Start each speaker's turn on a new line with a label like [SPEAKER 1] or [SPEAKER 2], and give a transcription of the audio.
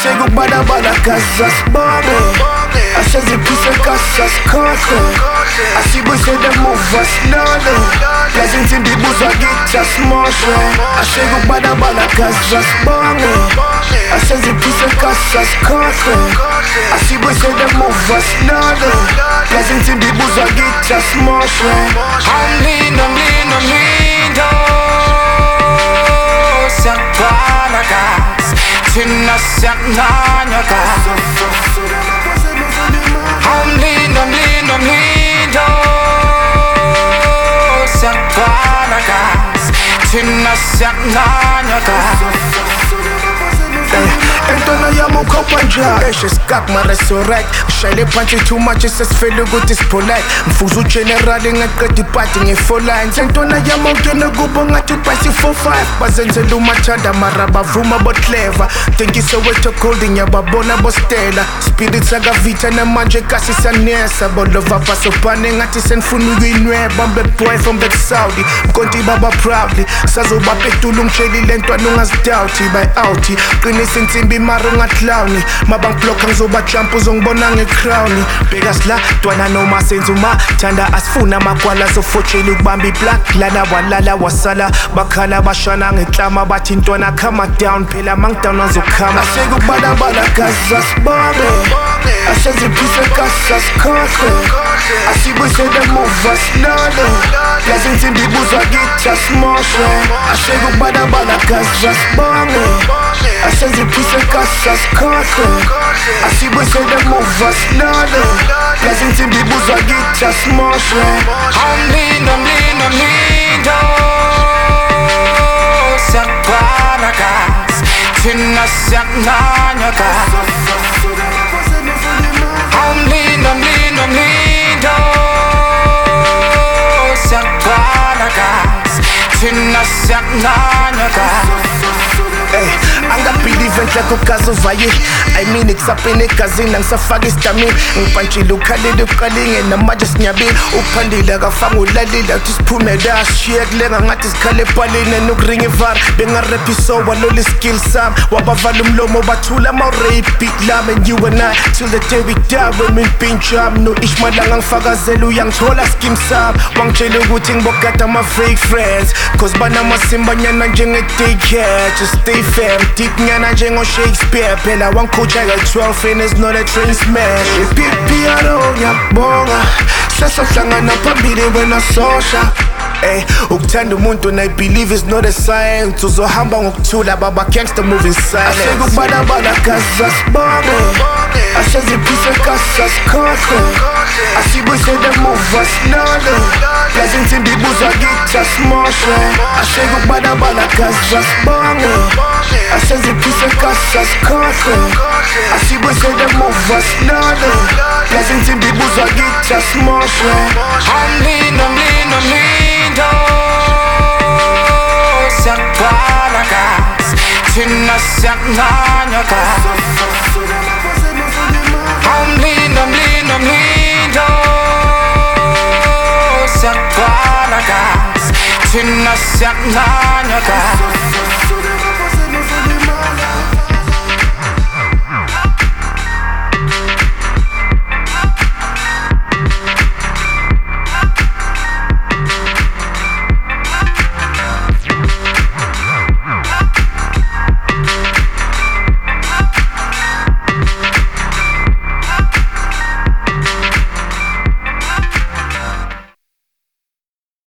[SPEAKER 1] Asekubala bala kazasibonge Aseziphise kasasikhohle Asibuyise the move asilole Yazi insimbi ibuzwa kithi asimoshe Asekubala bala kazasibonge Aseziphise kasasikhohle Asibuyise the move asilole Yazi insimbi ibuzwa kithi asimoshe
[SPEAKER 2] Omlindo Siyakubala kazi Thina siyakunanya kazi Omlindo Siyakubala kazi Thina siyakunanya kazi
[SPEAKER 1] Entona yami ukhopha njani Eshe skak ma resurrect Ngishayele phansi too much sesifele ukuthi sipolite Mfuza ugeneral ngaqeda ipati nge-4 lines Entona yami ungena kubo ngathi ubhasi 4-5 Bazenzela umathanda mara bavuma bo clever Tengise wetho cold ngiyababona bo stela Spirits akavitha namanje kasi sanesa Bolova basobhane ngathi senifuna ukuyinweba Bad boy from back Saudi Mkonti baba proudly Sazoba petulu ngitshelile ntwana ungazidoubt by outi Qinisa insimbi mara ungatlawni Mabangibloka ngizoba jump uzongibona ngecrown Bheka sila ntwana noma senza uma Thanda asifuna amagwala zofotshela ukubamba iblack Lala walala wasala bakhala bashana ngenhlama Bathi ntwana come down phela mangidown wazokhama Asekubala bala kazasibonge Aseziphise kasasikhohle Asibuyise the move asilole Yazi insimbi ibuzwa kithi asimoshe Asekubala bala kazasibonge Aseziphise kasasikhohle Asibuyise the move asilole Yazi insimbi ibuzwa kithi asimoshe
[SPEAKER 2] Omlindo Siyakubala kazi Thina siyakunanya kazi Omlindo Siyakubala kazi Thina siyakunanya kazi
[SPEAKER 1] Angabelieve enhleko kazovaye I mean ikusapene egazini angisafaka isitamini Ngipantshile ukhalile uqalinge namanje sinyabile Ukuphandile akafanga ulalile athi siphumele ashiye kulenga ngathi sikhale ebhalini Nokuringa ivara bengaraphi so walole skill sami Wabavala umlomo bathula ama-rape beat lami And you and I till the day we die when we pinch up No ishmalanga ngifakazela uyangithola skim sami Wangitshela ukuthi ngibogada ama-fake friends Cause banamasimba-nyana njenge-daycare Just stay fam, deep nyana njengo Shakespeare Phela wangicoacha ka-12 and it's not a train smash Ipipiano ngiyabonga Sesohlangana phambili wena sosha Ukuthanda umuntu na I believe is not a science Uzohamba ngokuthula baba gangster moving silence Asekubala bala kazasibonge Aseziphise kasasikhohle Asibuyise the move asilole Yazi insimbi ibuzwa kithi asimoshe Asekubala bala kazasibonge Aseziphise kasasikhohle Asibuyise the move asilole Yazi insimbi ibuzwa kithi asimoshe
[SPEAKER 2] Omlindo Siyakubala kazi Thina siyakunanya kazi Omlindo Siyakubala kazi Thina siyakunanya kazi